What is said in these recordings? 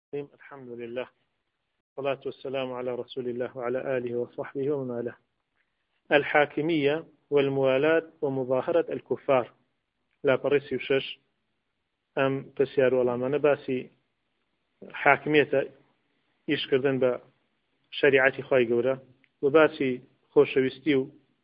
الحمد لله والصلاة والسلام على رسول الله وعلى آله وصحبه ومن والاه. الحاكمية والموالاة ومظاهرة الكفار لا بريسي وشش أم تسيار ولا ما نباسي حاكمية يشكردن بشريعة خواهي قورة وباسي خوشويستي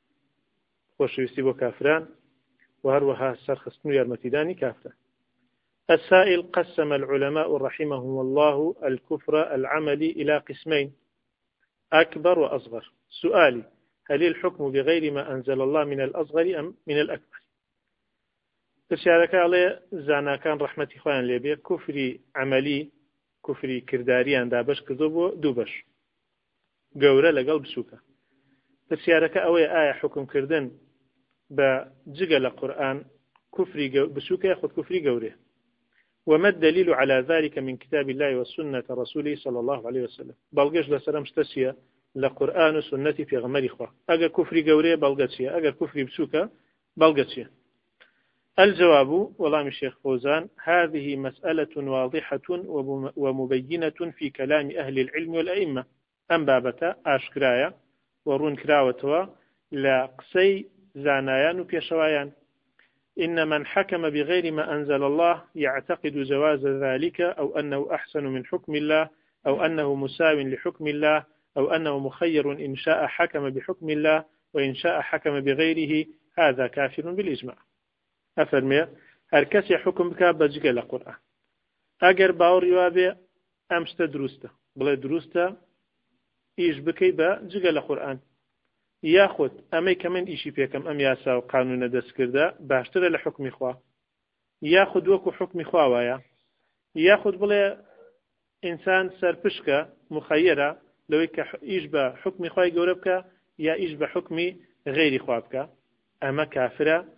وكافران وهروها سرخستنو يارمتداني كافرة. السائل: قسم العلماء رحمهم الله الكفر العملي إلى قسمين: أكبر وأصغر. سؤالي: هل الحكم بغير ما أنزل الله من الأصغر أم من الأكبر؟ تشارك عليه زانا كان رحمة إخوان ليبيا كفري عملي كفري كرداريان دابش كذوبو دوبش قورة لقلب سوكا. تشارك أوي آية حكم كردن بجقل القرآن كفري بسوكا يأخذ كفري قورة. وما الدليل على ذلك من كتاب الله والسنة رسوله صلى الله عليه وسلم؟ بلغش لسلام اشتسيا لقرآن وسنة في غمر إخوة. أجا كفري قورية بلغتشيا، أجا كفري بسوكا بلغتشيا. الجواب: والله الشيخ فوزان، هذه مسألة واضحة ومبينة في كلام أهل العلم والأئمة. أم بابتا أشكرايا ورون كراوتوا لقسي زانايان وبيشوايان. إن من حكم بغير ما أنزل الله يعتقد جواز ذلك، أو أنه أحسن من حكم الله، أو أنه مساو لحكم الله، أو أنه مخير إن شاء حكم بحكم الله وإن شاء حكم بغيره، هذا كافر بالإجماع. أفرمي هركسي حكم بك بجيك القرآن أجر باور يوابي أمشت دروسته بلا دروسته إيش بكي بجيك القرآن ياخد أمي كمان إيشي فيكم أم ياسا وقانون دسكرده باشتر لحكم إخوة ياخد وكو حكم إخوة ويا ياخد بلا إنسان سرپشك مخيرة لو إيش بحكم إخوة يقربك يا إيش بحكم غير إخوابك أما كافرة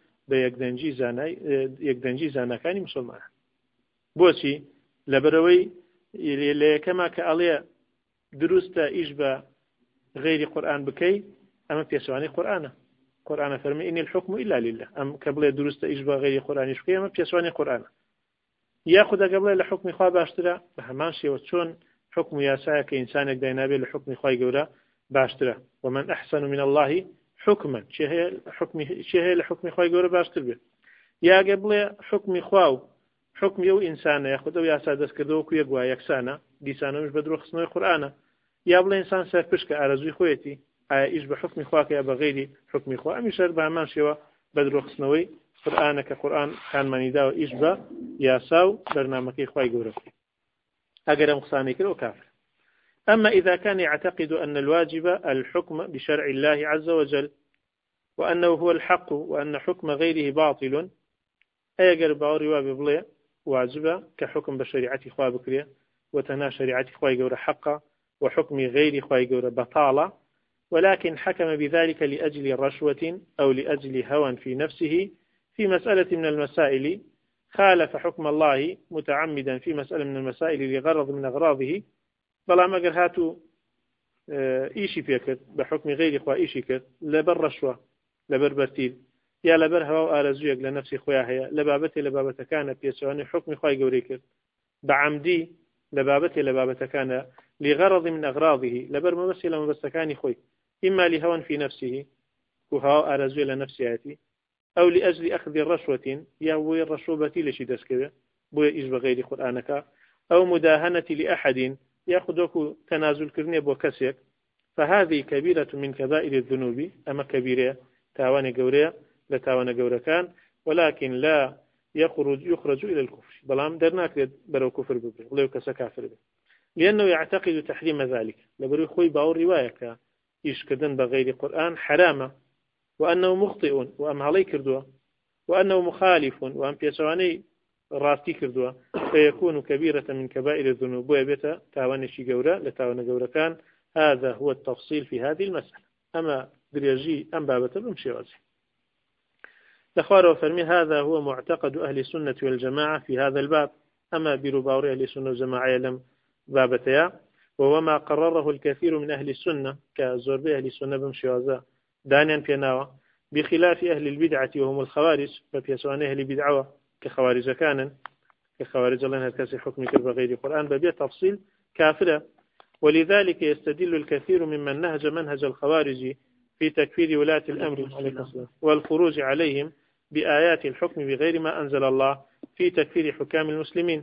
بيقدنجي زانكاني مسلمان. بوشي لبروي لكما كأليه دروستا إيش بغير قرآن بكي أما بيسواني قرآن فرمي إن الحكم إلا لله. أم قبل دروستا إيش بغير قرآن إيش بكي أما بيسواني قرآن ياخد قبل لحكم خواه باشترا بهمان شي وتشون حكم ياسايا كإنسانك دينابي لحكم خواه قورا باشترا. ومن أحسن من الله حكما شيء لحكم خواه قورا باشتر به. يا قبل حكم خواه حكم يو إنسان ياخده ياسا دست كردو كو يقوى يكسانا ديسانا مش بدرو خصنوي قرآن يا بلا إنسان سرپشك أرزوي خويتي إيش بحكم خواك يا بغيري حكم خواه أمي شرط بهمان شيوا بدرو خصنوي قرآن كقرآن كان منيدا وإيش با ياساو برنامجي خواي قورا أجر مخصاني كده وكافر. أما إذا كان يعتقد أن الواجب الحكم بشرع الله عز وجل وأنه هو الحق وأن حكم غيره باطل، أيقر باوري واببلي واجبة كحكم بشريعة خوا بكرية وتنا شريعة خوا يقور حقا وحكم غير خوا يقور بطالة، ولكن حكم بذلك لأجل رشوة أو لأجل هوى في نفسه في مسألة من المسائل، خالف حكم الله متعمدا في مسألة من المسائل لغرض من أغراضه، بلا ما قر هاتو إيشي فيكر بحكم غير خوا إيشي كر لبر رشوة لبر برتيل يا لبر هوا آرزويك لنفسي خويا هيا لبابتي كان بيسواني حكم خواي قوريكر بعمدي لبابتي كان لغرض من أغراضه لبر ممثل مبستكاني خوي، إما لهوى في نفسه وهوا آرزوي لنفسياتي، أو لأجل أخذ الرشوة يهوي الرشوبة لشي دسكبه بوي إيش بغير قرآنك، أو مداهنة لأحد يأخذك تنازل كرني بوكسيك، فهذه كبيرة من كبائر الذنوب. أما كبيرة تاوان قورية لتاوان قورة كان، ولكن لا يخرج إلى الكفر بلام درناك برو كفر ببه ولا يكسى كافر به، لأنه يعتقد تحريم ذلك لبرو خوي باور رواية إيش كدن بغير قرآن حرامة، وأنه مخطئ وأم علي كردوا، وأنه مخالف وأم بيسواني راستي كردوا، فيكون كبيرة من كبائر الذنوب ويبتا تاوان شي قورة لتاوان قورة كان. هذا هو التفصيل في هذه المسألة. أما دريجي أم بابة بمشي وزي الأخوار وفرمي هذا هو معتقد أهل السنة والجماعة في هذا الباب. أما برباور أهل السنة والجماعة يلم بابتيا، وهو ما قرره الكثير من أهل السنة كزوربي أهل السنة بمشي وزا دانيا بيناوا، بخلاف أهل البدعة وهم الخوارج، فبيسوان أهل البدعة كخوارج كان كخوارج الله هكذا حكم بغير القرآن ببيع تفصيل كافرة. ولذلك يستدل الكثير ممن نهج منهج الخوارج في تكفير ولاة الأمر والخروج عليهم بآيات الحكم بغير ما أنزل الله في تكفير حكام المسلمين.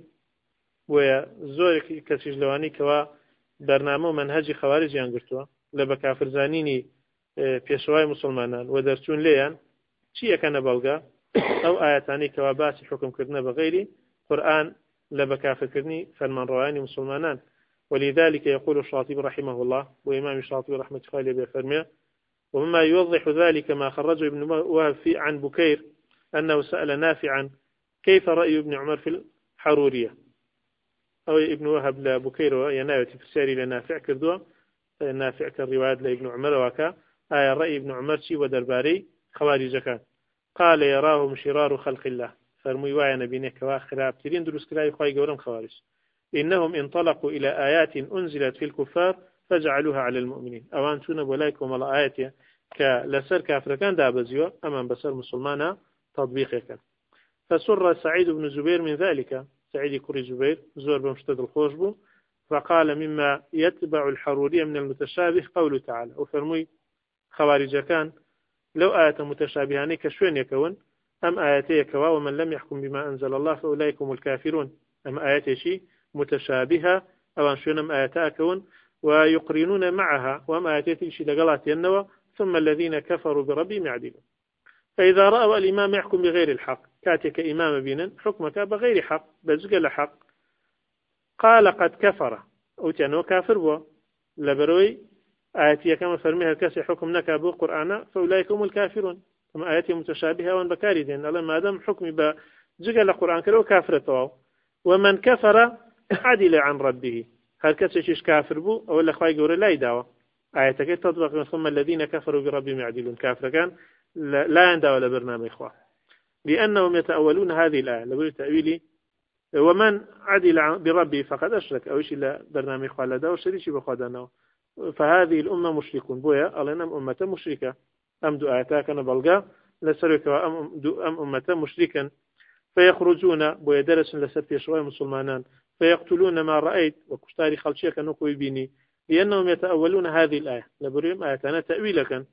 وزور كسجلواني كوا برنامج منهج خوارج ينقرتوا لبكافر زانيني بيشواي مسلمانان ودرسون ليان شيء كان بلغا أو آياتاني كوا باس حكم كرنا بغير قرآن لبكافر كرني فرمان رواني مسلمانان. ولذلك يقول الشاطبي رحمه الله وإمام الشاطبي رحمة الله بفرمه ومما يوضح ذلك ما خرجه ابن وهب عن بكير أنه سأل نافعا كيف رأي ابن عمر في الحرورية أو ابن وهب لبكير يناوي تفسيري لنافع كردوا نافع كالرواية لابن عمر وكا رأي ابن عمر شي ودرباري خوارج كان قال يراهم شرار خلق الله فرمي وايا نبينا كوا خراب ترين دروس كلاي خواي قورم خوارج إنهم انطلقوا إلى آيات أنزلت في الكفار فجعلوها على المؤمنين أوان تونا بولايكم على آيات كلسر كافر كان دابزيو أمام بسر مسلمانا تطبيقه كان. فسر سعيد بن زبير من ذلك سعيد كوري زبير زور بمشتد الخوشبو فقال مما يتبع الحرورية من المتشابه قوله تعالى وفرمي خوارج كان لو آية متشابهان كشوين يكون أم آياتي يكوا ومن لم يحكم بما أنزل الله فأولئكم الكافرون أم آياتي شيء متشابهة أو أنشونم آياتا كون ويقرنون معها وأم آياتي شيء لقلات ينوى ثم الذين كفروا بربهم يعدلون. فإذا رأوا الإمام يحكم بغير الحق كاتك إمام بينا حكمك بغير حق بزقل حق قال قد كفر أو تعنو كافر بوا لبروي آياتي كما فرميها الكسي حكم نكابو قرآن فأولئك هم الكافرون ثم آياتي متشابهة وان بكاري دين الله ما دام حكمي بزقل القرآن كرو كافر ومن كفر عدل عن ربه هل كسيش كافر بو أو اللي خواهي قوري لا يدعوه آياتك تطبق ثم الذين كفروا بربهم يعدلون كافر كان لا يندعو لبرنامج إخوة لأنهم يتأولون هذه الآية لو تأويلي ومن عدل بربه فقد أشرك أو شيء لا برنامج إخوة لا دعو شريش بخدانه فهذه الأمة مشركون بويا ألينم أمة مشركة أم دعاتاك نبلغا لسرك أم أمة مشركا فيخرجون بويا درس لسر يشوي مسلمانان فيقتلون ما رأيت وكشتاري خلشيك نقوي بيني لأنهم يتأولون هذه الآية لبريم آياتنا تأويلك.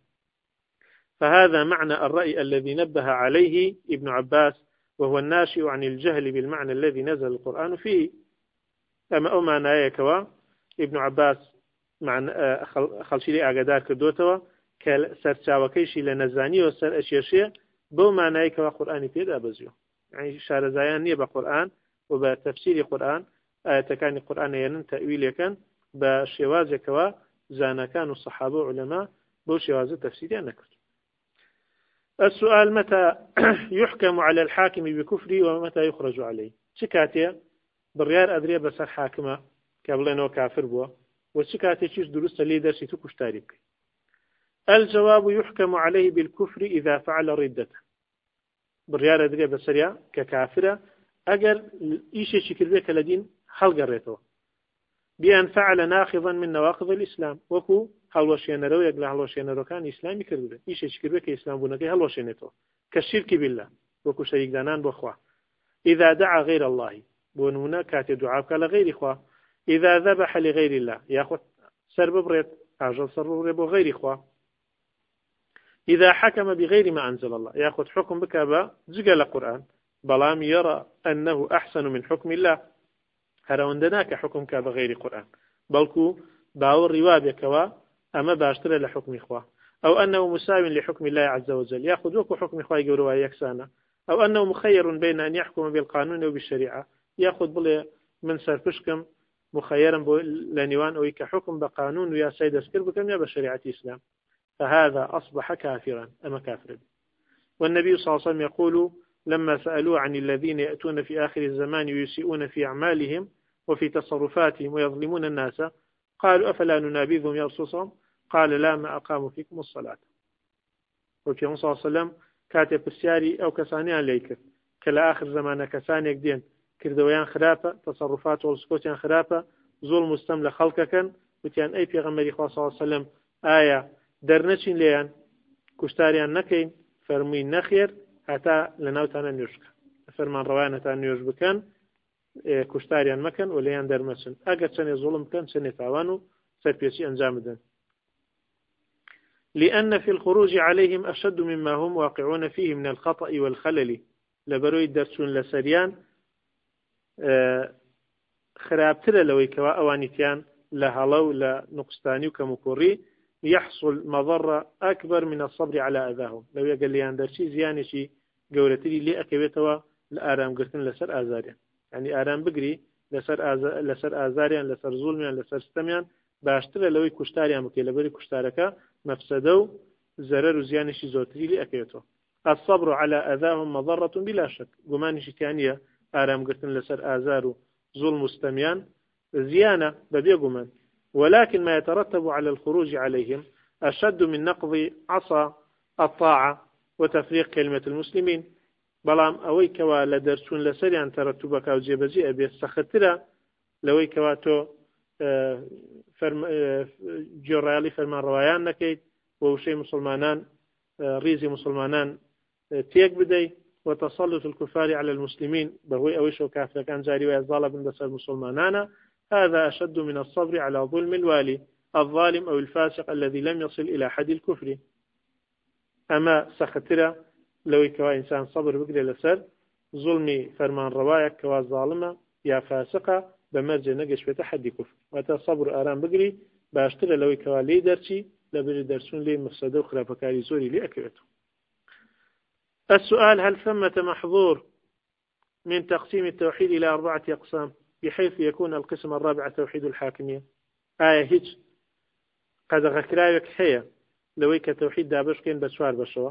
فهذا معنى الرأي الذي نبه عليه ابن عباس وهو الناشئ عن الجهل بالمعنى الذي نزل القرآن فيه. أما أو معنى يكوا ابن عباس معنى خلشيلي أقدار كدوتوا كسرچاوكيشي لنزاني وسر أشياشي بو معنى يكوا قرآن فيه أبزيو يعني شارزايان نية بقرآن وبتفسير قرآن آياتكان القرآن ينن تأويل كان بشواز كوا زانا كانوا الصحابة وعلماء بو شواز التفسير نكت. السؤال متى يحكم على الحاكم بكفره ومتى يخرج عليه شكاتيا بالريار أدري بس حاكمة قبلنا كافر بوا وشكاتيا شيش دروس ليدر شيتو كشتاريك. الجواب يحكم عليه بالكفر إذا فعل ردته بالريار أدري بسريا ككافرة أجر إيش شكل بك لدين خلق الريتو بأن فعل ناقضا من نواقض الإسلام وكو هلوشينرو يقل هلوشينرو كان إسلامي كرده إيش شكل بك إسلام بناكي هلوشينتو كالشرك بالله وكو شريك دانان بخوا إذا دعا غير الله بونونا كاتي دعاك لغير إخوة إذا ذبح لغير الله ياخذ سرب بريت عجل سرب بريت بغير إخوة إذا حكم بغير ما أنزل الله ياخذ حكم بكابا زقل القرآن بلام يرى أنه أحسن من حكم الله هروندناك حكم كاب غير قرآن بلكو باور روابك كوا أما باشترى لحكم إخوة أو أنه مساوي لحكم الله عز وجل يأخذوك حكم إخوة يقولوا يكسانا أو أنه مخير بين أن يحكم بالقانون وبالشريعة يأخذ بلي من سرفشكم مخيرا لنيوان أو كحكم بقانون ويا سيد أسكر بكم يا بشريعة الإسلام فهذا أصبح كافرا أما كافرا. والنبي صلى الله عليه وسلم يقول لما سألوا عن الذين يأتون في آخر الزمان ويسيئون في أعمالهم وفي تصرفاتهم ويظلمون الناس قالوا أفلا ننابذهم يا رسول الله قال لا ما أقاموا فيكم الصلاة. وفي صلى الله عليه وسلم كاتب السياري أو كسانيان ليك كلا آخر زمان كسانيك دين كردويان خرافة تصرفات والسكوتيان خرافة ظلم مستمل خلقك وتيان أي پیغمبر صلى الله عليه وسلم آية درنشين ليان كشتاريان نكين فرمين نخير حتى لناوتانا نيوشك فرمان روانة نيوش بكان كشتاريان مكان وليان درمسن أجر سنة ظلم كان سنة تاوانو سربيسي أنجام دن لأن في الخروج عليهم أشد مما هم واقعون فيه من الخطأ والخلل لبروي درسون لسريان خرابتر لوي كوا أوانيتيان لهلو لنقستاني وكمكوري يحصل مضرة أكبر من الصبر على أذاهم لو يقال لي عن درسي زياني شي قولتي لي أكبتوا لآرام قرتن لسر آزاريان يعني آرام بقري لسر آزاريان لسر ظلميان لسر ستميان باشتر لوي كشتاريان مكي لبري كشتاركا مفسدو زرر زياني شي زوتي لي أكبتوا الصبر على أذاهم مضرة بلا شك قماني شتانية آرام قرتن لسر آزارو ظلم مستميان زيانة ببيقمان ولكن ما يترتب على الخروج عليهم أشد من نقض عصا الطاعة وتفريق كلمة المسلمين بلام أوي كوا لدرسون لسري عن ترتبك أو جيبزي أبي السخترة لوي كوا تو جورالي فرمان روايان نكيد ووشي مسلمانان ريزي مسلمانان تيك بدي وتسلط الكفار على المسلمين بهوي أويش وكافر كان جاري ويظالب بس المسلمانان هذا أشد من الصبر على ظلم الوالي الظالم أو الفاسق الذي لم يصل إلى حد الكفر أما سخترة لو كوا إنسان صبر بقدر لسر ظلمي فرمان روايك كوا ظالمة يا فاسقة بمرجع نقش في تحدي كفر وتصبر آرام بقري باشتر لو كوا لي درسي لبري درسون لي مفسده وخرافكاري زوري لي أكبته. السؤال: هل ثمة محظور من تقسيم التوحيد إلى 4 أقسام بحيث يكون القسم الرابع توحيد الحاكمية؟ هيج قد غكرايك حيا لويك توحيد دابش كين بسوار بشوا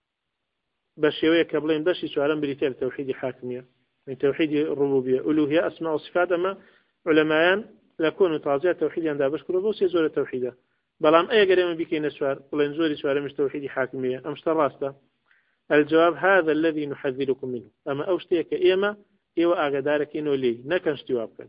بشوية قبلين بشي سؤالا بريتير توحيد حاكمية من توحيد الربوبية ألوهية أسماء وصفات. أما علماء لكونوا تعزية توحيد عند دابش كروبوس يزور التوحيد بلام أي قريم بكين سؤال ولن زوري سؤال مش توحيد حاكمية أمش تراسته. الجواب: هذا الذي نحذركم منه. أما أوشتيك إيما إيوا أقدارك إنو لي نكنش جوابكن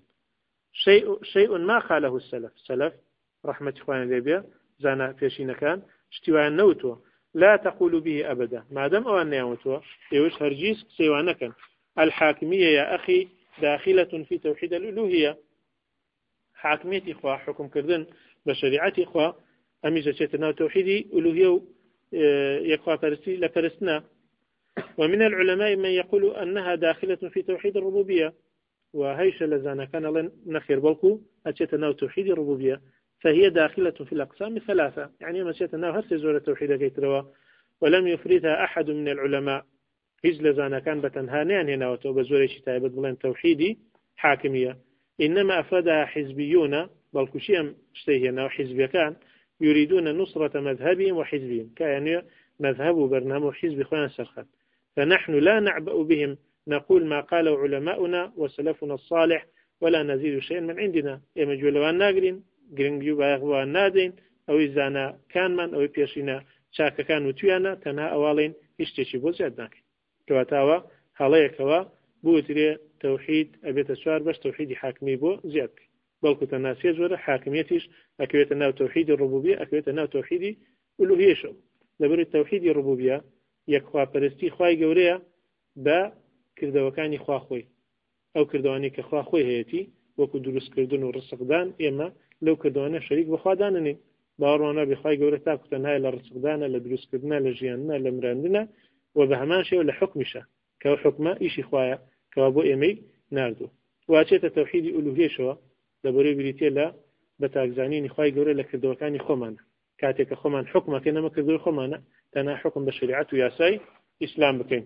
شيء ما قاله السلف رحمة إخوان الليبيا زانا فيشين كان اشتواء النوتو لا تقول به أبدا ما دام أوان يموتوا إيوش هرجيس سيوانكن. الحاكمية يا أخي داخلة في توحيد الألوهية. حاكمية إخوة حكم كردن بشريعة إخوة أميزة شيتنا توحيد ألوهية يقوى فرسي لفرسنا. ومن العلماء من يقول أنها داخلة في توحيد الربوبية وهيش لزانا كان لن نخير بلكو أتشتنا توحيد الربوبية فهي داخلة في الأقسام 3 يعني مسيتنا هرس زورة توحيد كيتروا ولم يفردها أحد من العلماء هز لزانا كان بتنهانيان هنا وتوبزوري شتايبت بلين توحيدي حاكمية إنما أفردها حزبيون بلكو شيئا اشتهينا وحزبية كان يريدون نصرة مذهبهم وحزبهم كأن مذهب وبرنامج حزب خوان سرخت. فنحن لا نعبأ بهم نقول ما قاله علماؤنا وسلفنا الصالح ولا نزيد شيئا من عندنا. إما جولوان ناقرين قرنجيو باغوان نادين أو إزانا كان من أو بيشينا شاك كانوا تيانا تنها أوالين اشتشي بوزيادناك كواتاوا هلايكوا بوتري توحيد أبيت السوار بس توحيد حاكمي بو زيادك بلكو تناسي زورة حاكميتيش أكويت الناو توحيد الربوبية أكويت الناو توحيد ألوهية شو لبر التوحيد الربوبية يكوا برستي خواي قوريا با كردوكاني خوا خوي أو كردواني كخوا خوي هيتي وكو دروس كردون ورسقدان إما لو كردوانا شريك بخوا دانني باوروانا بخواي قوريا تاكو تنهاي لرسقدانا لدروس كردنا لجياننا لمراندنا وبهمان شيء لحكمشا كو حكمة إيشي خوايا كوابو إيمي ناردو وأشيت التوحيد ألوهية شو لبري بريتي لا بتاعزانين خواي قوريا لكردوكاني خومانا كاتك خومان حكمة كنما كردو خومانا تنا حكم بالشريعة وياساي إسلام بكين.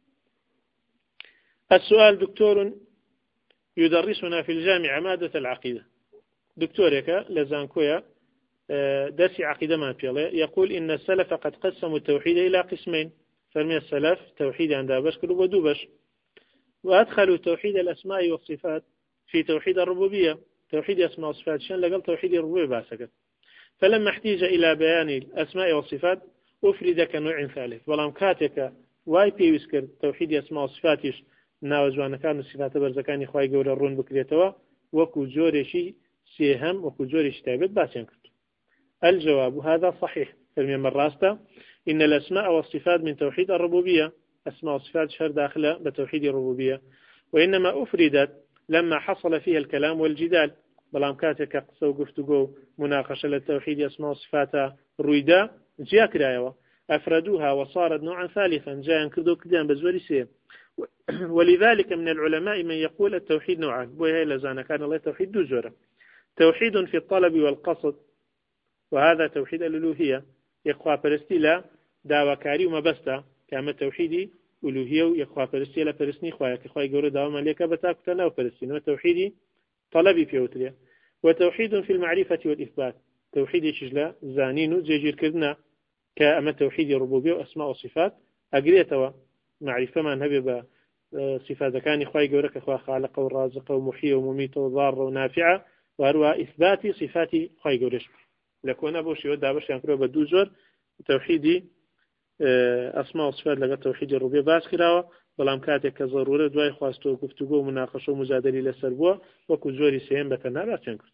السؤال: دكتور يدرسنا في الجامعة مادة العقيدة دكتورك لزانكويا درس عقيدة ما بيلا يقول إن السلف قد قسموا التوحيد إلى قسمين. فرمي السلف توحيد عند بشكل ودوبش وأدخلوا توحيد الأسماء والصفات في توحيد الربوبية. توحيد أسماء والصفات شان لقل توحيد الربوبية باسكت. فلما احتيج إلى بيان الأسماء والصفات أفرد كنوع ثالث ولم كاتك واي بي ويسكر توحيد أسماء وصفاتش ناوزوانا كان الصفات برزكاني خواهي قول الرون بكريتوا وكو جوريشي سيهم وكو جوريشي تابت باسين كرت. الجواب: هذا صحيح. فرمي مراستا إن الأسماء والصفات من توحيد الربوبية. أسماء وصفات شهر داخلة بتوحيد الربوبية وإنما أفردت لما حصل فيها الكلام والجدال بلام كاتك قصو قفتقو مناقشة للتوحيد أسماء وصفات الرويدا جاء كرايوة أفردوها وصارت نوعا ثالثا جاء كردو كدان بزوري سيم ولذلك من العلماء من يقول التوحيد نوعان بوهي لزانا كان الله توحيد دو زورة توحيد في الطلب والقصد وهذا توحيد الألوهية يقوى برستي لا داوكاري ومبستا كما توحيدي ألوهية ويقوى برستي لا برسني خوايا كخواي قولوا داوما ليك بتاكتنا وبرستين وتوحيدي طلبي فيوتريا وتوحيد في المعرفة والإثبات توحيد شجلة زانين زيجير كذنا كأما توحيد الربوبية وأسماء وصفات أقريتوا معرفة ما نهبب صفات كان إخوائي قولك إخوة خالق ورازق ومحيي ومميت وضار ونافع وهو إثبات صفات إخوائي قولش لكون أبو شيء ودابش ينكروا بدوزور توحيد أسماء وصفات لقى توحيد الربوبية باس كراوة بلام كاتك كضرورة دواي خواستو گفتگو مناقشة ومجادلة لسربوة وكزوري سيهم بتنا لا تنكرت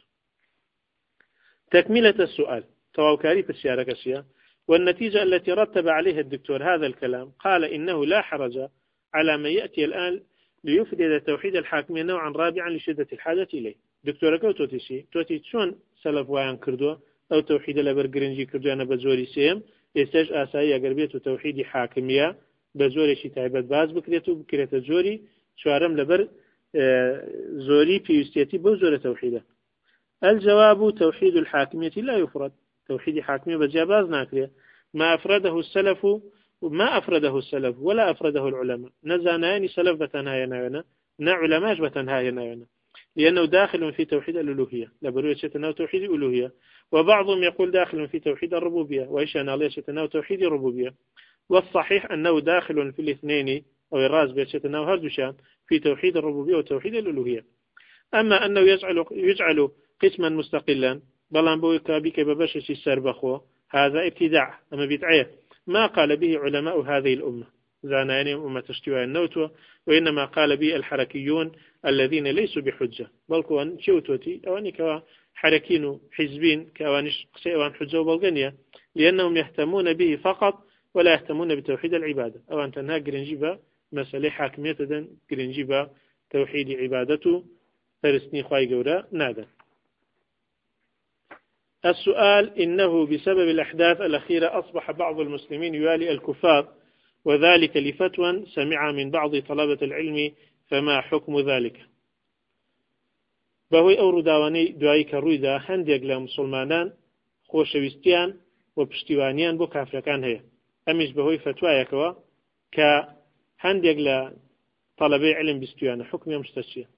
تكملة السؤال تواوكاري بالسيارة كسيا والنتيجة التي رتب عليها الدكتور هذا الكلام قال إنه لا حرج على من يأتي الآن ليفرد توحيد الحاكمية نوعا رابعا لشدة الحاجة إليه دكتور توتي شون سلف ويان كردو أو توحيد لبرجرنجي كردو أنا بزوري سيم يستج آسائي أقربية توحيد حاكمية بزوري شي تعبت باز بكريت زوري شوارم لبر زوري في يستيتي بزورة توحيده الجواب توحيد الحاكمية لا يفرد توحيد حاكمية بجاباز ناكرية ما أفرده السلف ولا أفرده العلماء نزاناني سلف بتنهاينا نا علماء بتنهاينا لأنه داخل في توحيد الألوهية لبروية شتناو توحيد الألوهية وبعضهم يقول داخل في توحيد الربوبية وإيش أنا شتناو توحيد الربوبية والصحيح أنه داخل في الاثنين أو الراز بيشتناو هردوشان في توحيد الربوبية وتوحيد الألوهية أما أنه يجعل قسما مستقلا بلان بويكا بك ببشش السربخو هذا ابتداع أما بدعية ما قال به علماء هذه الأمة زاناني أمة اشتواء النوتوة وإنما قال به الحركيون الذين ليسوا بحجة بل كوان شوتوتي أواني كوا حركين حزبين كوانش قسيوان حجة وبلغنية لأنهم يهتمون به فقط ولا يهتمون بتوحيد العبادة أو أن تنها قرنجيبا مسألة حاكمية دن قرنجيبا توحيد عبادته فرسني خواهي قورا نادا السؤال إنه بسبب الأحداث الأخيرة أصبح بعض المسلمين يوالي الكفار وذلك لفتوى سمع من بعض طلبة العلم فما حكم ذلك بهوي أورو دوائي كرويدا هنديق لمسلمانان خوشويستيان وبشتوانيان بو كافركان هي أمش بهوي فتوايكوا كهنديق لطلبي علم بستوان حكم مستشفى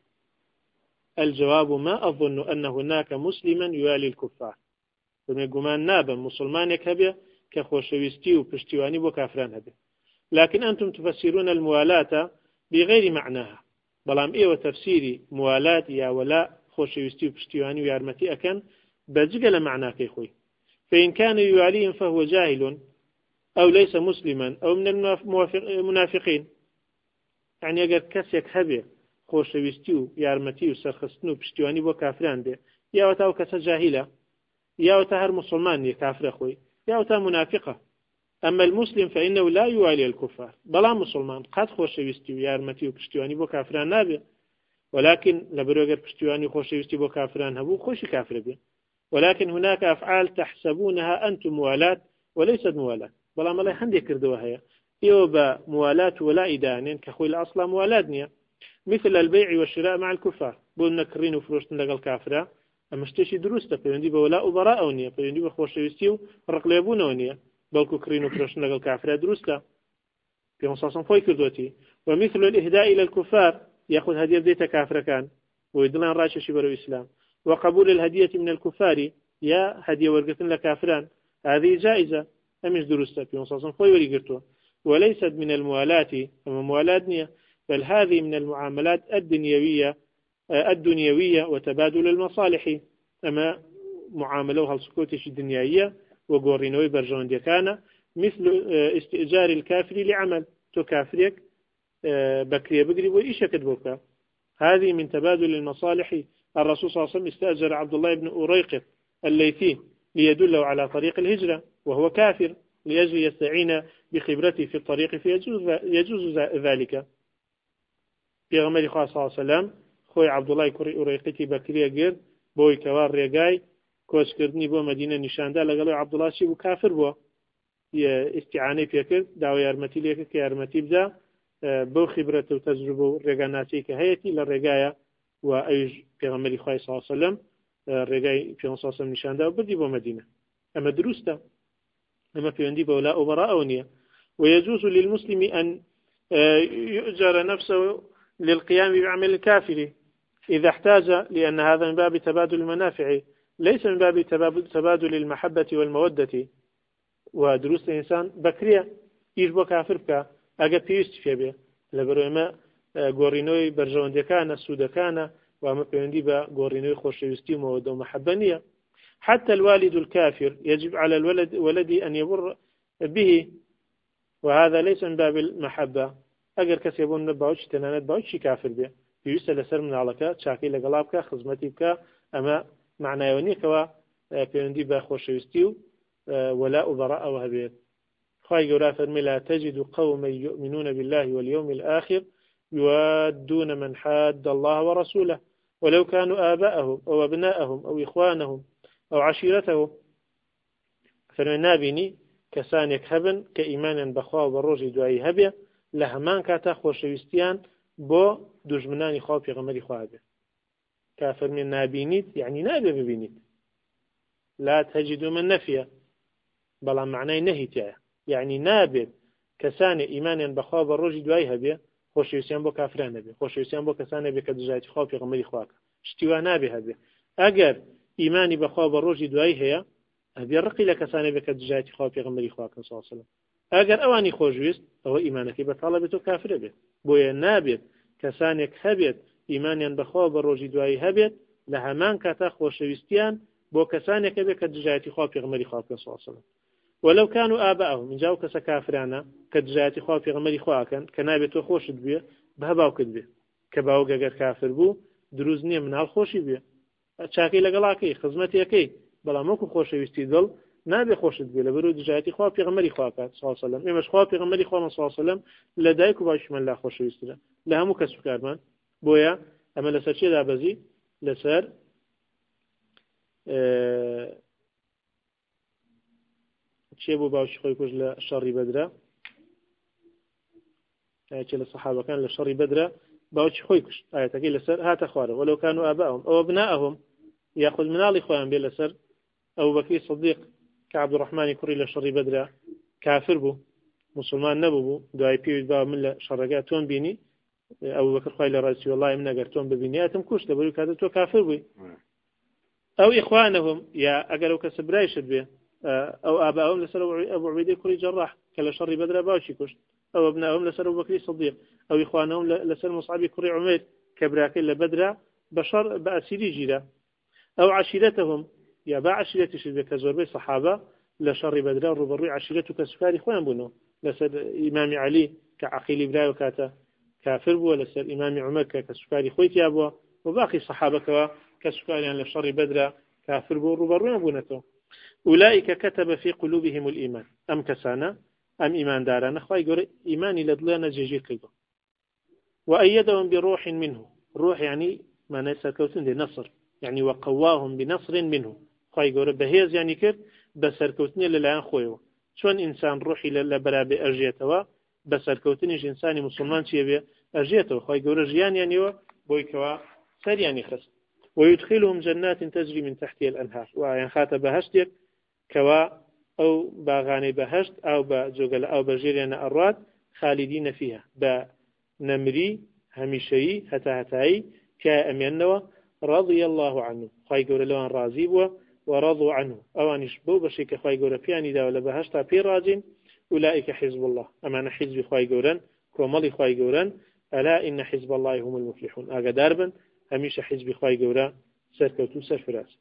الجواب ما أظن أن هناك مسلما يوالي الكفار ومن نابا مسلمانك هبه كخوشويستي وبشتواني بو كافران هبه لكن أنتم تفسرون الموالاة بغير معناها بلام إيه وتفسيري موالاة يا ولاء خوشويستي وبشتواني ويارمتي أكن بجقل معناك يخوي فإن كان يواليهم فهو جاهل أو ليس مسلما أو من المنافقين يعني أجر كسيك هبه خوشويستي ويارمتي وسرخستنو بشتواني بو كافران به يا وتاو كسا جاهلة يا وتهر مسلمان كافر أخوي يا وتا منافقة أما المسلم فإنه لا يوالي الكفار بلا مسلمان قد خوشويستي ويارمتي وبشتواني بو كافران نابه ولكن لبروغر بشتواني خوشويستي بو كافران هبو خوشي كافر به ولكن هناك أفعال تحسبونها أنتم موالاة وليست موالاة بلا ما لا يحندي كردوها هي إيوبا موالاة ولا إدانين كخوي الأصل موالادنيا مثل البيع والشراء مع الكفار بقولنا كرين وفروشن لقى الكافرة أما اشتشي دروسته فيندي بولاء وبراء أونية فيندي بخوشويستي ورقليبون أونية بلكو كرين وفروشن لقى الكافرة دروسته في مصاصا فوي كردوتي ومثل الإهداء إلى الكفار يأخذ هدية بديت كافرة كان ويدلان راشا شبرو الإسلام وقبول الهدية من الكفار يا هدية ورقتن لكافران هذه جائزة أمش دروسته في مصاصا فوي ورقرتوه وليست من الموالاة أما موالادنية بل هذه من المعاملات الدنيوية وتبادل المصالح أما معاملوها السكوتش الدنيوية وقورينوي برجون ديكانا مثل استئجار الكافر لعمل تكافريك بكري بقري وإيش كتبوك هذه من تبادل المصالح الرسول صلى الله عليه وسلم استأجر عبد الله بن أريقط الليثي ليدله على طريق الهجرة وهو كافر لأجل يستعين بخبرته في الطريق فيجوز ذلك في غمر صلى الله عليه وسلم خۆی عەبدوڵای کوڕی ئورەیقیتی بەکرێ گرت بۆی کەوا ڕێگای کۆچکردنی بۆ مەدینە نیشاندا لەگەڵ عەبدوڵاشی بوو کافر بووە ئیستیعانەی پێکرد داوای یارمەتی لێ کرد کە یارمەتی بدە بەو خیبرەت و تەجروبە و ڕێگاناچەی کە هەیەی لە ڕێگایە و ئەویش پێغەمبەری خوای صلی الله علیه و سلم ڕێگای پێغەمبەر صلی الله علیه و سلم نیشاندا و بردی بۆ مەدینە ئەمە دروستە ئەمە پەیوەندی بە ولا وبراء ئەو نییە ويجوز للمسلم أن يؤجر نفسه للقيام بعمل الكافر إذا احتاج لأن هذا من باب تبادل المنافع ليس من باب تبادل المحبة والمودة ودروس الإنسان بكرية إيش بو كافر بك أجا بيست في به لبروما غورينوي برجوندكان السودكان وما بيندي با غورينوي خوشويستي مودة ومحبة حتى الوالد الكافر يجب على الولد أن يبر به وهذا ليس من باب المحبة أجر كسبون نباوش تنانت باوش كافر به يوسف لسر من علاقة شاكي لقلابك خدمتي بك أما معنى يونيكوا بيندي با خوشويستي ولا أبراء وهبيت خاي قرا فرمي لا تجد قوما يؤمنون بالله واليوم الآخر يوادون من حاد الله ورسوله ولو كانوا آباءهم أو أبناءهم أو إخوانهم أو عشيرتهم فرمي نابيني كسانك هبن كإيمانا بخوا وبروج دعي هبيا لهمان كاتا خوشويستيان بو دجمناني خوا في غمري خوابه كافر من نابينيت يعني نابي ببينيت لا تجد من نفيه بلا معنى نهي تاعه يعني نابد كسان إيمانا بخوا بالروج دواي هبيا خوشويستيان بو كافران هبيا خوشويستيان بو كسان هبيا كدجايت خوا في غمري خواك اشتوا نابي هبيا أجر إيماني بخوا بالروج دواي هي هبيا رقي لكسان هبيا كدجايت خوا في غمري خواك صلى الله عليه وسلم أجر أواني خوشويست هو إيمانك بطالبته كافر هبيا بويا نابد كسانك هبيت إيمانا بخوا بالروج دواي هبيت لهمان كاتا خوشويستيان بو كسانك هبيا كدجايت خوا في غمري خواك صلى الله عليه وسلم ولو كانوا آباءهم من جاو كسكافرانا كدجايت خوا في غمري خواكن كنابت خوش بيه بهباو كدبه كباو جگر كافر بو دروزني من الخوشي بيه شاكي لقلاكي خدمتي بلا موكو خوشويستي دل نابي خوش بيه لبرو دجايت خوا في غمري خواك صلى الله عليه وسلم إمش خوا في غمري خوا صلى الله عليه وسلم لدايك باش من لا خوشويستي لها مو كسكارمان بويا أما لسر شي دابزي لسر شيبو باوش خوي كوج لشر بدرة آية الصحابة كان لشر بدرة باوش خوي كوج آية تقول لسر هات أخواره ولو كانوا آباءهم أو أبناءهم يأخذ من الإخوان بلسر أو بكر الصديق كعبد الرحمن كوري لشر بدرة كافر بو مسلمان نبو دعاء بيوت با من شرقات تون بيني أو بكر خوي لرئيسي والله من أجرتون ببنياتهم كوش لبرو كذا تو كافر بو أو إخوانهم يا أجروا كسبرايش به أو آبائهم لسر أبو عبيدة كوري جراح كلا شر بدر باوشي كش أو أبنائهم لسر أبو بكر الصديق أو إخوانهم لسر مصعب كوري عمير كبراكين لبدر بشر بأسيري جيرا أو عشيرتهم يا با عشيرتي شبه كزوربي صحابة لشر بدر ربري عشيرته كسفار إخوان بنو لسر إمام علي كعقيل إبراهيم وكاتا كافر بو لسر إمام عمر كسفار خويتي أبو وباقي صحابة كسفار يعني لشر بدر كافر بو ربري بونته أولئك كتب في قلوبهم الإيمان أم كسانا أم إيمان دارنا خواهي يقول إيماني لدلنا جيجي كيبا وأيدهم بروح منه روح يعني ما نسى كوتن دي نصر يعني وقواهم بنصر منه خواهي يقول بهيز يعني كر بسر كوتني للعين خويو شون إنسان روحي لبرا بأرجيتوا بسر كوتنيش إنساني مسلمان شيء بأرجيتوا خواهي يقول رجيان يعني بويكوا سر يعني خس ويدخلهم جنات تجري من تحتها الأنهار وعين خاتب هشتك كوا أو باغاني بهشت أو بجوجل أو بجيرين أراد خالدين فيها بنمري هميشي هتاي كأمينوا رضي الله عنه خاي قول لوان رازيبوا ورضوا عنه أوانش بو بشيك خاي قول فياني دا ولا بهشتا في راجين أولئك حزب الله أما حزب خاي قولن كومالي خاي قولن ألا إن حزب الله هم المفلحون أجا داربا هميش حزب خاي قولا سركوتو سرفراس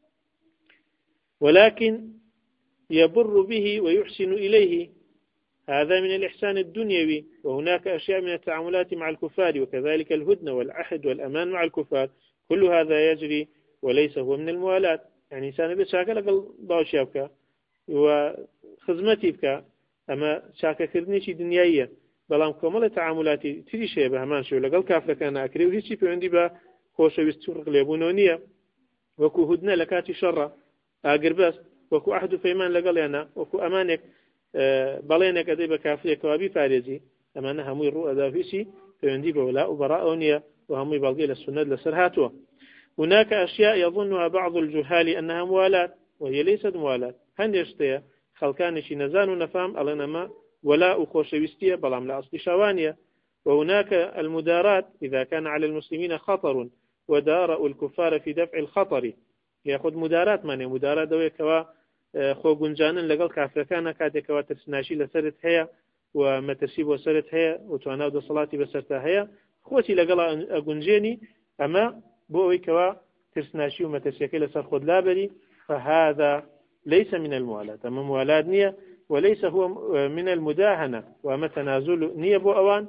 ولكن يبر به ويحسن إليه هذا من الإحسان الدنيوي وهناك أشياء من التعاملات مع الكفار وكذلك الهدنة والعهد والأمان مع الكفار كل هذا يجري وليس هو من الموالاة يعني إنسان بشاكل أقل باوشيابك وخدمتي بك أما شاكا كردنيشي دنياية بلام كمال تعاملاتي تري شيء بهمان شو لقل كافر كان أكري وهيشي في عندي خۆشەویستی و ڕقلێبوونەوە نییە وەکو هودنە لە کاتی شەڕە ئاگربەست وەکو عەهد و پەیمان لەگەڵیانە وەکو ئەمانێک بەڵێنێک ئەدەی بە کافرێکەوە بیپارێزی ئەمانە هەمووی ڕوو ئەداهیچی پەیوەندی بە وەلا و بەڕاءەوە نییە وهمووی بەڵگەی لە سنەت لەسەر هاتووە. هناك أشياء يظنها بعض الجهال أنها موالاة وهي ليست موالاة هندشتيا خلقانشي نزان ونفهم ألنما ولاء خوشويستية بلام لأصل شوانية. وهناك المدارات إذا كان على المسلمين خطر ودارأوا الكفار في دفع الخطر يأخذ مدارات معنى مدارات دوية كوا خو گونجانن لەگەڵ کافرەکانە کاتێکەوە ترسناشی لەسرت هەیە و مەترسی بۆ سرت هەیە و توانە و دەسەڵاتی بەسەرتا هەیە خۆتی لەگەڵ ئەگونجێنی ئەمە بۆ ئەوەی کەوا ترسناشی و مەترسیەکەی لەسەر خۆت لابەری فهذا ليس من الموالاة أما موالاة نية وليس هو من المداهنة وأما تنازل نية بو أوان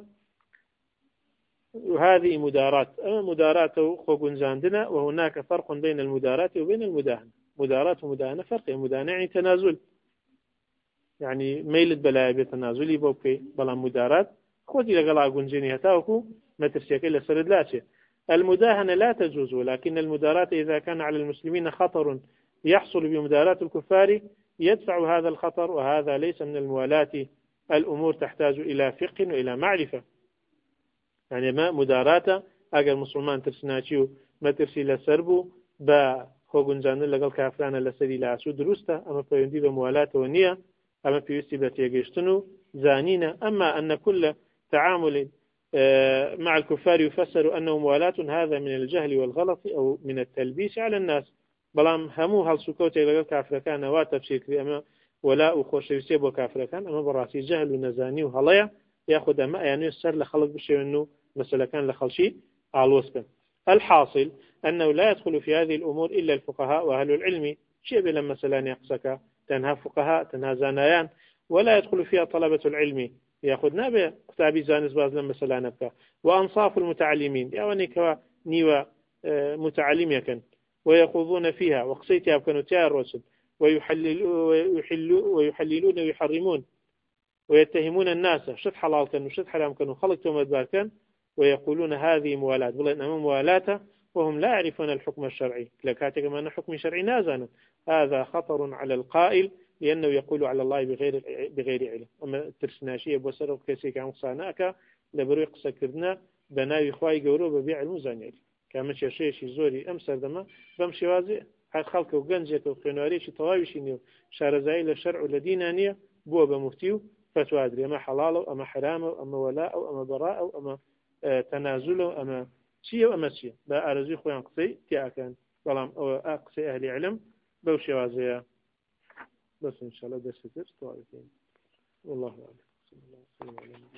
وهذه مدارات أما مدارات خو گونجاندنە وهناك فرق بين المدارات وبين المداهنة مداراة ومداهنة فرق مداهنة يعني تنازل يعني ميلت بلاي بتنازلي بوكي بلا مداراة خذي لقلا قنجيني هتاوكو ما ترسيك إلا سرد لاتي. المداهنة لا تجوز ولكن المداراة إذا كان على المسلمين خطر يحصل بمداراة الكفار يدفع هذا الخطر وهذا ليس من الموالاة. الأمور تحتاج إلى فقه وإلى معرفة يعني ما مداراة أجر مسلمان ترسناتيو ما ترسي لسربو با خۆگونجاندن لەگەڵ کافرانە لەسەری لاسو دروستە ئەمە پەیوەندی بە موالاتەوە نییە ئەمە پێویستی بە تێگەیشتن و زانینە. أما أن كل تعامل مع الكفار يفسر أنه موالاة هذا من الجهل والغلط أو من التلبيس على الناس بەڵام هەموو هەڵسوکەوتێک لەگەڵ کافرەکانەوە تەفسیرکردی ئەمە وەلا و خۆشەویستیە بۆ کافرەکان ئەمە بەڕاستی جەهل و نەزانی و هەڵەیە یاخود ئەمە ئەیانوێت سەر لە خەڵک بشێن و مەسەلەکان لە خەڵکی ئاڵۆز. الحاصل أنه لا يدخل في هذه الأمور إلا الفقهاء وأهل العلم شيء بلا مثلا يقصك تنها فقهاء تنها زانيان ولا يدخل فيها طلبة العلم يأخذنا بكتابي زانس باز لما مثلا نبكى وأنصاف المتعلمين يعني كوا نيوا متعلم يكن ويخوضون فيها وقصيتها كانوا تيار رسل ويحللون ويحرمون ويتهمون الناس شد حلال كانوا شد حرام كانوا خلقتهم أدبار كان ويقولون هذه موالاة بل إنما موالاة وهم لا يعرفون الحكم الشرعي لكاتك ما أن حكم شرعي نازنا هذا خطر على القائل لأنه يقول على الله بغير علم. أما ترسناشية بوسر وكسيك عن صانعك لبروي قصة كردنا بناوي خواي قورو ببيع المزانير كما شيء زوري أمسر دما بمشي وازي خلق وقنجة وقنواريش طواويشينيو شارزاي للشرع لدينانية بوا بمفتيو فتوادري أما حلاله أما حرامه أما ولاء أما براء أما تنازله أما شيء وأما شيء لا أرزي خوان قصي تياكان بلام أو أقصي أهل علم بوشي وازيا بس إن شاء الله درس والله أعلم.